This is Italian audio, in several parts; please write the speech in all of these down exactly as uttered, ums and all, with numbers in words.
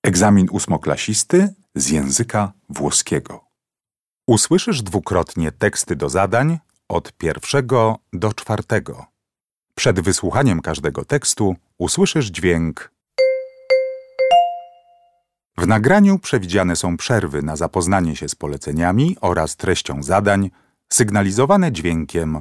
Egzamin ósmoklasisty z języka włoskiego. Usłyszysz dwukrotnie teksty do zadań od pierwszego do czwartego. Przed wysłuchaniem każdego tekstu usłyszysz dźwięk. W nagraniu przewidziane są przerwy na zapoznanie się z poleceniami oraz treścią zadań, sygnalizowane dźwiękiem.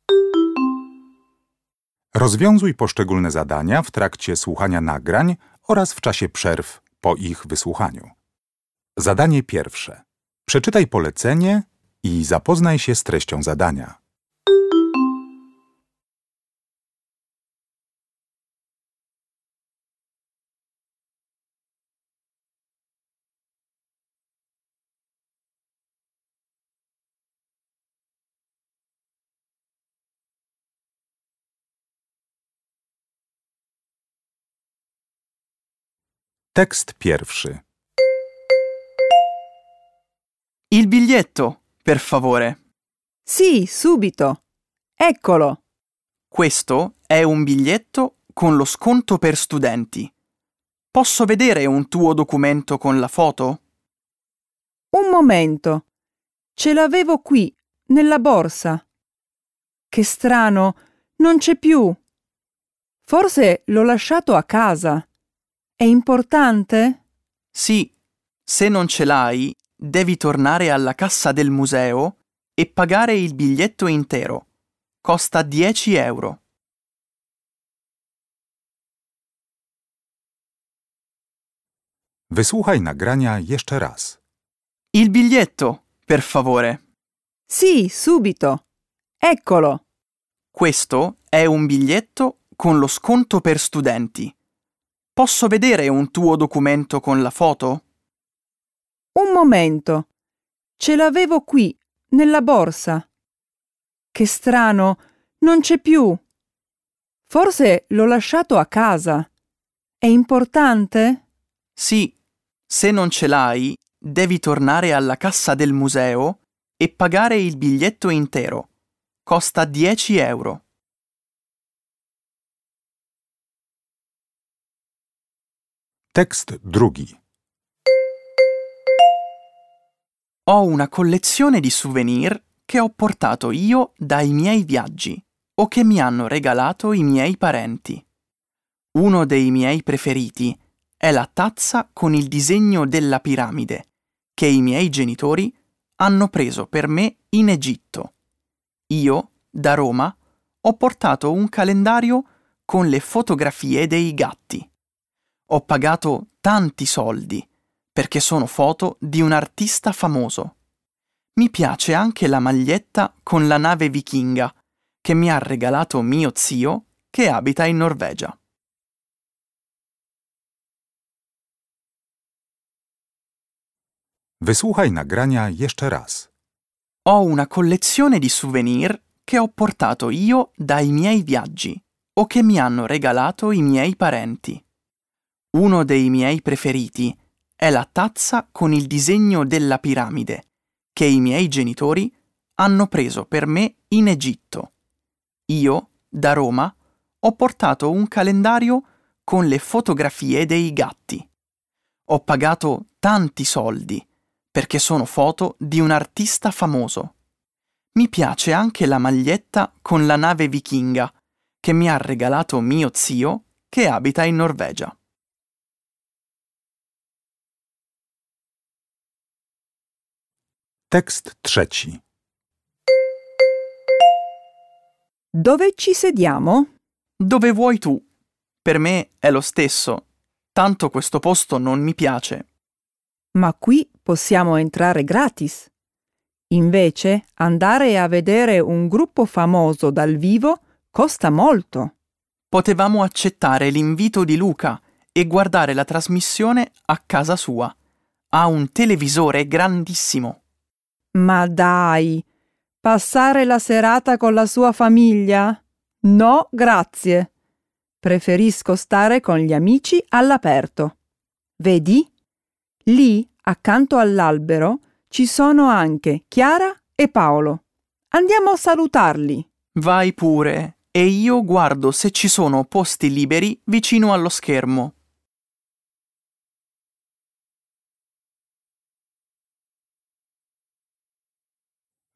Rozwiązuj poszczególne zadania w trakcie słuchania nagrań oraz w czasie przerw po ich wysłuchaniu. Zadanie pierwsze. Przeczytaj polecenie i zapoznaj się z treścią zadania. Tekst pierwszy. Il biglietto, per favore. Sì, subito. Eccolo. Questo è un biglietto con lo sconto per studenti. Posso vedere un tuo documento con la foto? Un momento. Ce l'avevo qui, nella borsa. Che strano, non c'è più. Forse l'ho lasciato a casa. È importante? Sì, se non ce l'hai, devi tornare alla cassa del museo e pagare il biglietto intero. Costa dieci euro. Wysłuchaj nagrania jeszcze raz. Il biglietto, per favore. Sì, subito. Eccolo. Questo è un biglietto con lo sconto per studenti. Posso vedere un tuo documento con la foto? Un momento. Ce l'avevo qui, nella borsa. Che strano, non c'è più. Forse l'ho lasciato a casa. È importante? Sì, se non ce l'hai, devi tornare alla cassa del museo e pagare il biglietto intero. Costa dieci euro. Tekst drugi. Ho una collezione di souvenir che ho portato io dai miei viaggi o che mi hanno regalato i miei parenti. Uno dei miei preferiti è la tazza con il disegno della piramide che i miei genitori hanno preso per me in Egitto. Io, da Roma, ho portato un calendario con le fotografie dei gatti. Ho pagato tanti soldi perché sono foto di un artista famoso. Mi piace anche la maglietta con la nave vichinga che mi ha regalato mio zio che abita in Norvegia. Wysłuchaj nagrania jeszcze raz. Ho una collezione di souvenir che ho portato io dai miei viaggi o che mi hanno regalato i miei parenti. Uno dei miei preferiti è la tazza con il disegno della piramide che i miei genitori hanno preso per me in Egitto. Io, da Roma, ho portato un calendario con le fotografie dei gatti. Ho pagato tanti soldi perché sono foto di un artista famoso. Mi piace anche la maglietta con la nave vichinga che mi ha regalato mio zio che abita in Norvegia. Tekst trzeci. Dove ci sediamo? Dove vuoi tu? Per me è lo stesso, tanto questo posto non mi piace. Ma qui possiamo entrare gratis. Invece, andare a vedere un gruppo famoso dal vivo costa molto. Potevamo accettare l'invito di Luca e guardare la trasmissione a casa sua. Ha un televisore grandissimo. Ma dai, passare la serata con la sua famiglia? No, grazie. Preferisco stare con gli amici all'aperto. Vedi? Lì, accanto all'albero, ci sono anche Chiara e Paolo. Andiamo a salutarli. Vai pure, e io guardo se ci sono posti liberi vicino allo schermo.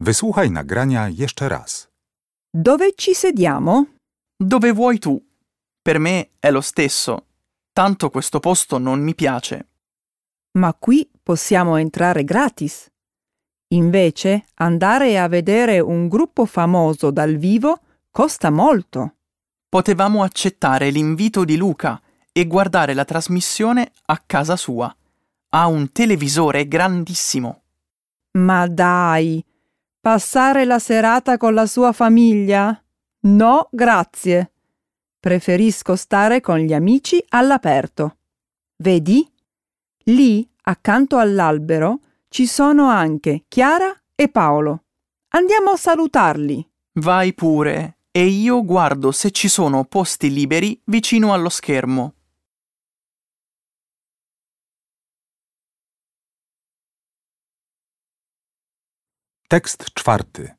Wysłuchaj nagrania jeszcze raz. Dove ci sediamo? Dove vuoi tu? Per me è lo stesso. Tanto questo posto non mi piace. Ma qui possiamo entrare gratis. Invece, andare a vedere un gruppo famoso dal vivo costa molto. Potevamo accettare l'invito di Luca e guardare la trasmissione a casa sua. Ha un televisore grandissimo. Ma dai, passare la serata con la sua famiglia? No, grazie. Preferisco stare con gli amici all'aperto. Vedi? Lì, accanto all'albero, ci sono anche Chiara e Paolo. Andiamo a salutarli. Vai pure e io guardo se ci sono posti liberi vicino allo schermo. Tekst czwarty.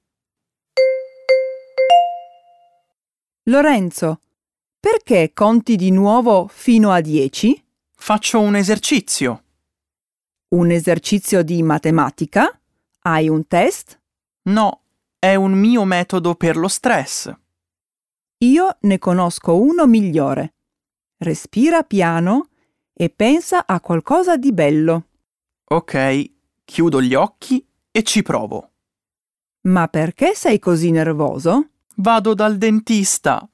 Lorenzo, perché conti di nuovo fino a dieci? Faccio un esercizio. Un esercizio di matematica? Hai un test? No, è un mio metodo per lo stress. Io ne conosco uno migliore. Respira piano e pensa a qualcosa di bello. Ok, chiudo gli occhi e ci provo. Ma perché sei così nervoso? Vado dal dentista.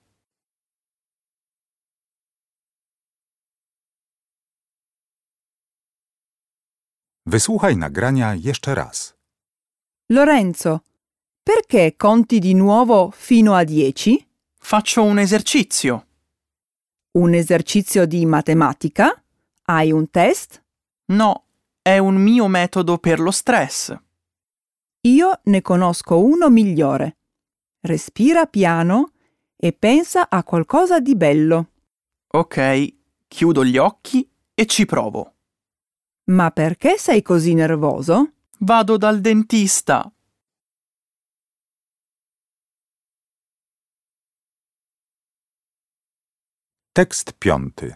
Wysłuchaj nagrania jeszcze raz. Lorenzo, perché conti di nuovo fino a dieci? Faccio un esercizio. Un esercizio di matematica? Hai un test? No, è un mio metodo per lo stress. Io ne conosco uno migliore. Respira piano e pensa a qualcosa di bello. Ok, chiudo gli occhi e ci provo. Ma perché sei così nervoso? Vado dal dentista. Tekst piąty.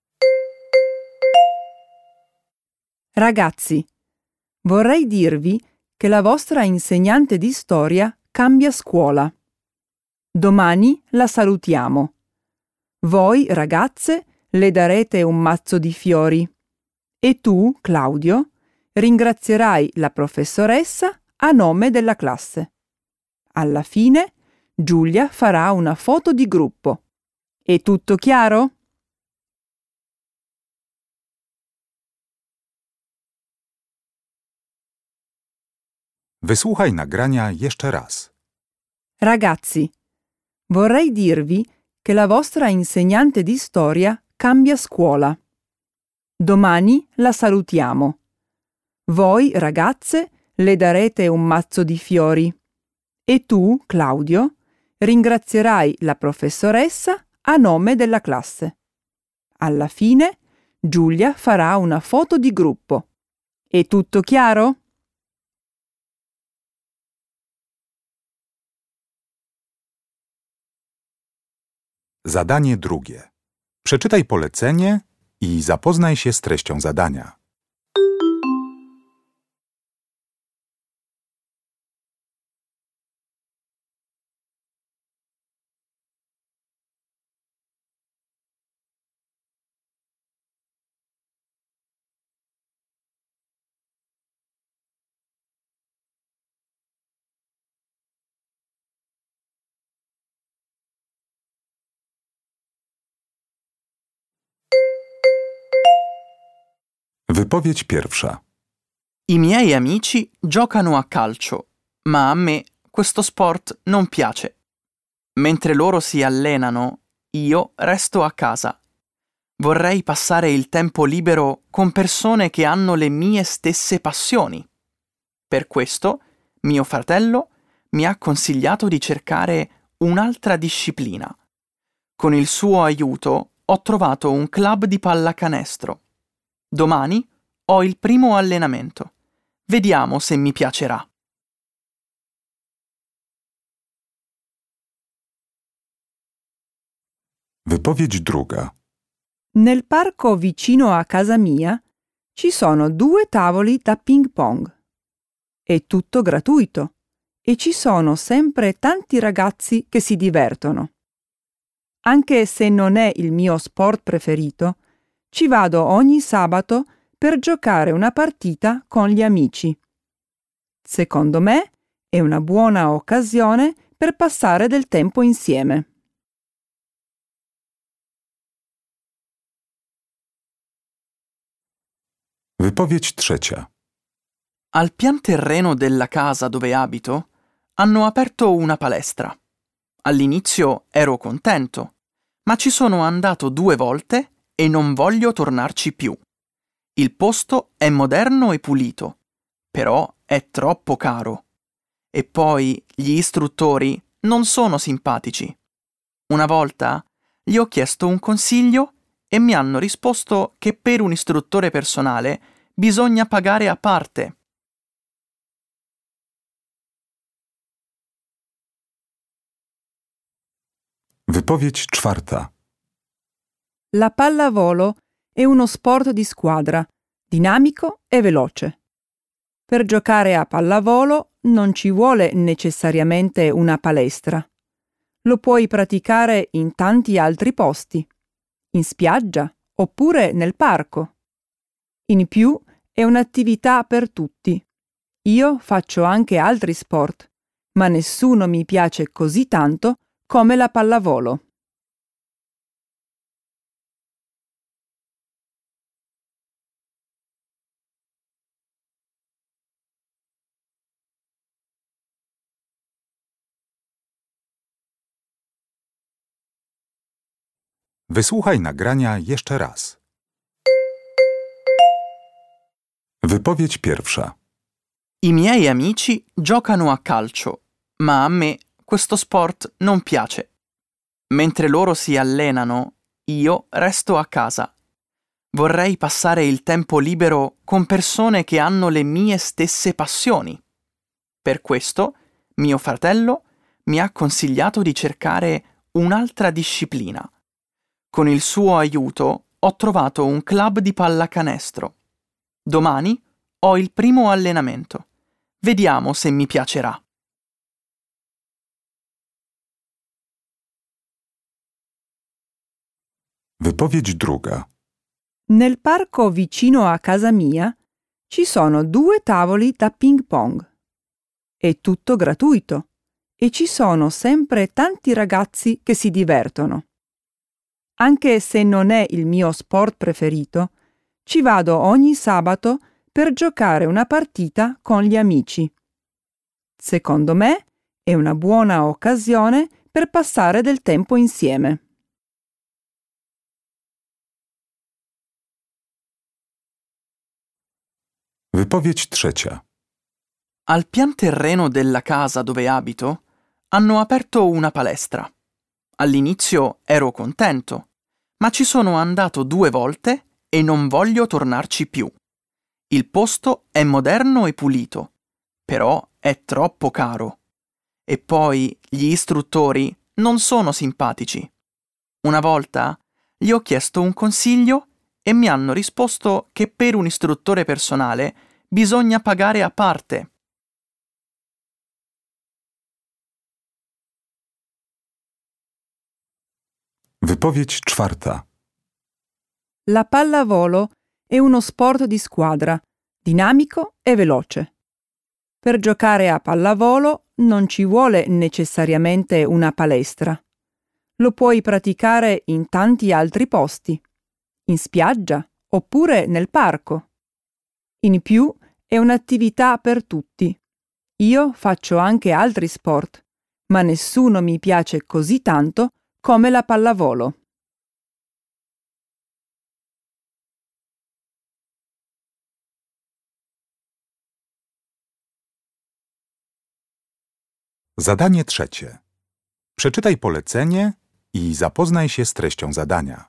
Ragazzi, vorrei dirvi che la vostra insegnante di storia cambia scuola. Domani la salutiamo. Voi, ragazze, le darete un mazzo di fiori. E tu, Claudio, ringrazierai la professoressa a nome della classe. Alla fine, Giulia farà una foto di gruppo. È tutto chiaro? Wysłuchaj nagrania jeszcze raz. Ragazzi, vorrei dirvi che la vostra insegnante di storia cambia scuola. Domani la salutiamo. Voi, ragazze, le darete un mazzo di fiori. E tu, Claudio, ringrazierai la professoressa a nome della classe. Alla fine, Giulia farà una foto di gruppo. È tutto chiaro? Zadanie drugie. Przeczytaj polecenie i zapoznaj się z treścią zadania. Wypowiedź pierwsza. I miei amici giocano a calcio, ma a me questo sport non piace. Mentre loro si allenano, io resto a casa. Vorrei passare il tempo libero con persone che hanno le mie stesse passioni. Per questo, mio fratello mi ha consigliato di cercare un'altra disciplina. Con il suo aiuto ho trovato un club di pallacanestro. Domani ho il primo allenamento. Vediamo se mi piacerà. Wypowiedź druga. Nel parco vicino a casa mia ci sono due tavoli da ping pong. È tutto gratuito e ci sono sempre tanti ragazzi che si divertono. Anche se non è il mio sport preferito, ci vado ogni sabato per giocare una partita con gli amici. Secondo me è una buona occasione per passare del tempo insieme. Wypowiedź trzecia. Al pian terreno della casa dove abito hanno aperto una palestra. All'inizio ero contento, ma ci sono andato due volte e non voglio tornarci più. Il posto è moderno e pulito, però è troppo caro. E poi gli istruttori non sono simpatici. Una volta gli ho chiesto un consiglio e mi hanno risposto che per un istruttore personale bisogna pagare a parte. Wypowiedź czwarta. La pallavolo è uno sport di squadra, dinamico e veloce. Per giocare a pallavolo non ci vuole necessariamente una palestra. Lo puoi praticare in tanti altri posti, in spiaggia oppure nel parco. In più è un'attività per tutti. Io faccio anche altri sport, ma nessuno mi piace così tanto come la pallavolo. Wysłuchaj nagrania jeszcze raz. Wypowiedź pierwsza. I miei amici giocano a calcio, ma a me questo sport non piace. Mentre loro si allenano, io resto a casa. Vorrei passare il tempo libero con persone che hanno le mie stesse passioni. Per questo, mio fratello mi ha consigliato di cercare un'altra disciplina. Con il suo aiuto ho trovato un club di pallacanestro. Domani ho il primo allenamento. Vediamo se mi piacerà. Wypowiedź druga. Nel parco vicino a casa mia ci sono due tavoli da ping pong. È tutto gratuito e ci sono sempre tanti ragazzi che si divertono. Anche se non è il mio sport preferito, ci vado ogni sabato per giocare una partita con gli amici. Secondo me è una buona occasione per passare del tempo insieme. Wypowiedź trzecia. Al pian terreno della casa dove abito hanno aperto una palestra. All'inizio ero contento, ma ci sono andato due volte e non voglio tornarci più. Il posto è moderno e pulito, però è troppo caro. E poi gli istruttori non sono simpatici. Una volta gli ho chiesto un consiglio e mi hanno risposto che per un istruttore personale bisogna pagare a parte. Wypowiedź czwarta. La pallavolo è uno sport di squadra, dinamico e veloce. Per giocare a pallavolo non ci vuole necessariamente una palestra. Lo puoi praticare in tanti altri posti, in spiaggia oppure nel parco. In più è un'attività per tutti. Io faccio anche altri sport, ma nessuno mi piace così tanto come la pallavolo. Zadanie trzecie. Przeczytaj polecenie i zapoznaj się z treścią zadania.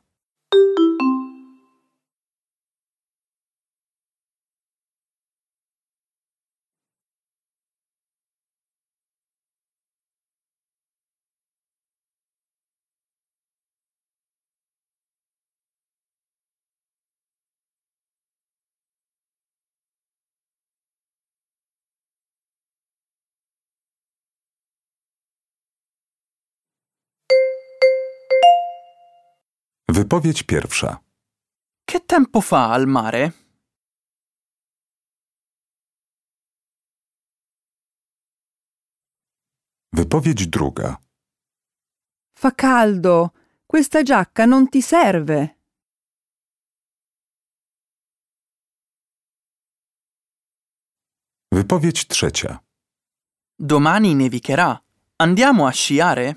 Wypowiedź pierwsza. Che tempo fa al mare? Wypowiedź druga. Fa caldo. Questa giacca non ti serve. Wypowiedź trzecia. Domani nevicherà. Andiamo a sciare?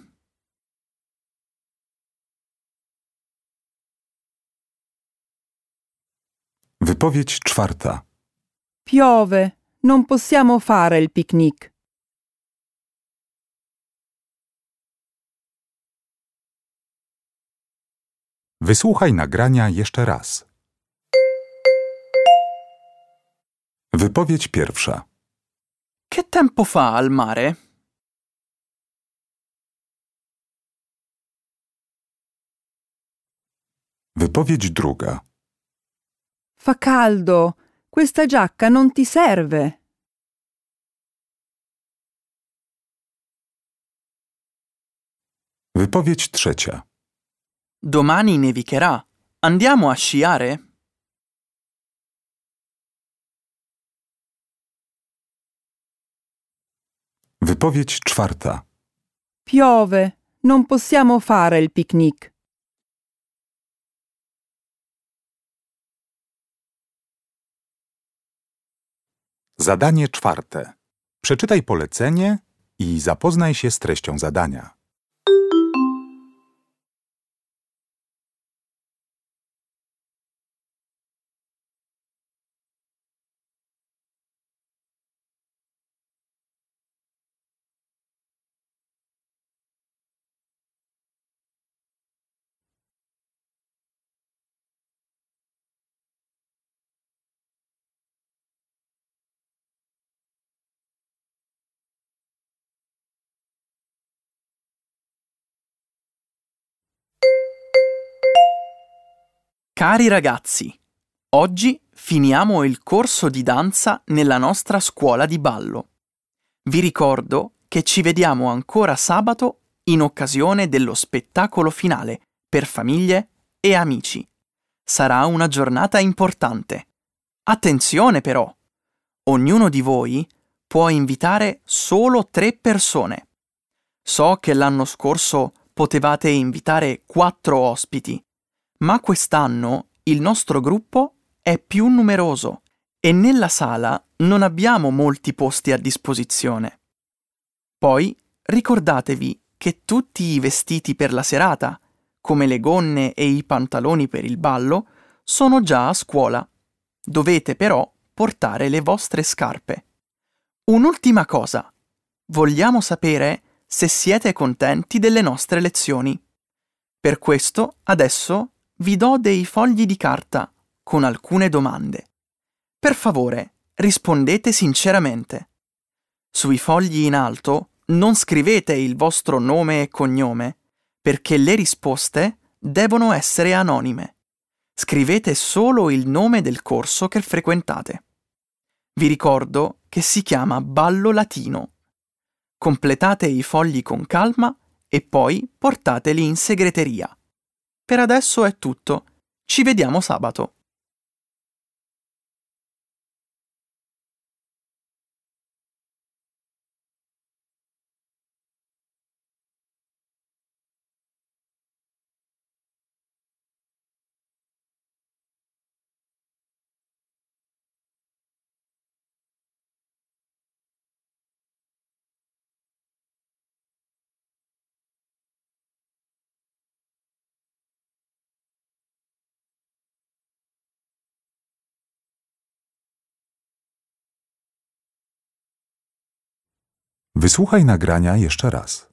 Wypowiedź czwarta. Piove. Non possiamo fare il picnic. Wysłuchaj nagrania jeszcze raz. Wypowiedź pierwsza. Che tempo fa al mare? Wypowiedź druga. Fa caldo. Questa giacca non ti serve. Wypowiedź trzecia. Domani nevicherà. Andiamo a sciare? Wypowiedź czwarta. Piove. Non possiamo fare il picnic. Zadanie czwarte. Przeczytaj polecenie i zapoznaj się z treścią zadania. Cari ragazzi, oggi finiamo il corso di danza nella nostra scuola di ballo. Vi ricordo che ci vediamo ancora sabato in occasione dello spettacolo finale per famiglie e amici. Sarà una giornata importante. Attenzione però! Ognuno di voi può invitare solo tre persone. So che l'anno scorso potevate invitare quattro ospiti, ma quest'anno il nostro gruppo è più numeroso e nella sala non abbiamo molti posti a disposizione. Poi ricordatevi che tutti i vestiti per la serata, come le gonne e i pantaloni per il ballo, sono già a scuola. Dovete però portare le vostre scarpe. Un'ultima cosa. Vogliamo sapere se siete contenti delle nostre lezioni. Per questo adesso vi do dei fogli di carta con alcune domande. Per favore, rispondete sinceramente. Sui fogli in alto non scrivete il vostro nome e cognome, perché le risposte devono essere anonime. Scrivete solo il nome del corso che frequentate. Vi ricordo che si chiama ballo latino. Completate i fogli con calma e poi portateli in segreteria. Per adesso è tutto. Ci vediamo sabato. Wysłuchaj nagrania jeszcze raz.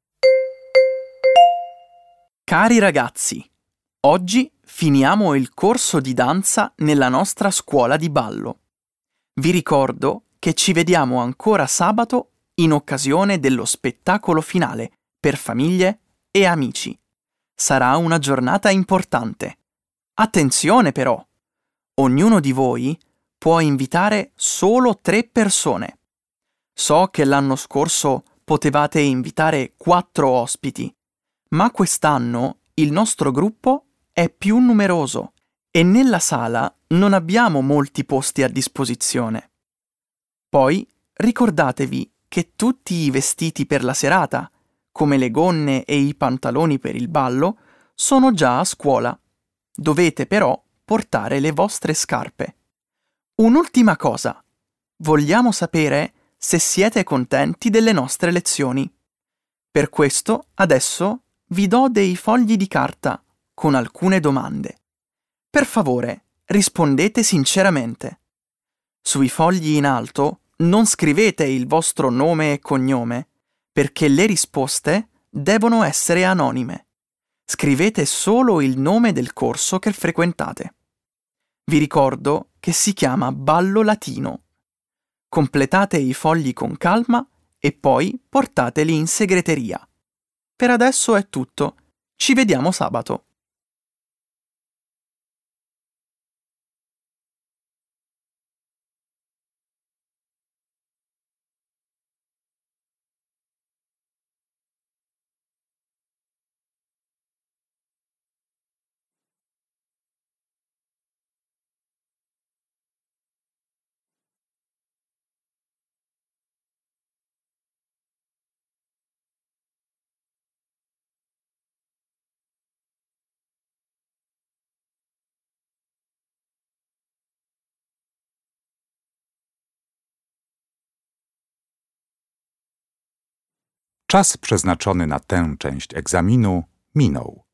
Cari ragazzi, oggi finiamo il corso di danza nella nostra scuola di ballo. Vi ricordo che ci vediamo ancora sabato in occasione dello spettacolo finale per famiglie e amici. Sarà una giornata importante. Attenzione però! Ognuno di voi può invitare solo tre persone. So che l'anno scorso potevate invitare quattro ospiti, ma quest'anno il nostro gruppo è più numeroso e nella sala non abbiamo molti posti a disposizione. Poi ricordatevi che tutti i vestiti per la serata, come le gonne e i pantaloni per il ballo, sono già a scuola. Dovete però portare le vostre scarpe. Un'ultima cosa. Vogliamo sapere se siete contenti delle nostre lezioni. Per questo adesso vi do dei fogli di carta con alcune domande. Per favore, rispondete sinceramente. Sui fogli in alto non scrivete il vostro nome e cognome, perché le risposte devono essere anonime. Scrivete solo il nome del corso che frequentate. Vi ricordo che si chiama ballo latino. Completate i fogli con calma e poi portateli in segreteria. Per adesso è tutto. Ci vediamo sabato. Czas przeznaczony na tę część egzaminu minął.